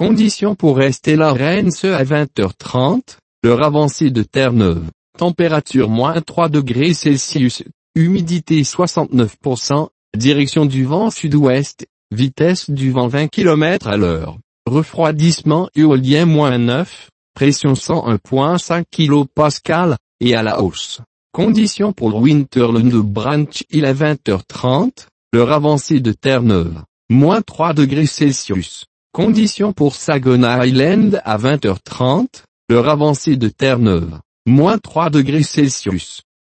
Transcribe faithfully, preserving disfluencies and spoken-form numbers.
Conditions pour rester la reine ce à vingt heures trente, l'heure avancée de Terre-Neuve. Température moins trois degrés Celsius, humidité soixante-neuf pour cent, direction du vent sud-ouest, vitesse du vent vingt kilomètres à l'heure, refroidissement éolien moins neuf, pression cent un virgule cinq kilopascales, et à la hausse. Conditions pour Winterland Branch Hill à vingt heures trente, l'heure avancée de Terre-Neuve, moins trois degrés Celsius. Conditions pour Saginaw Island à vingt heures trente, l'heure avancée de Terre-Neuve, moins trois degrés Celsius.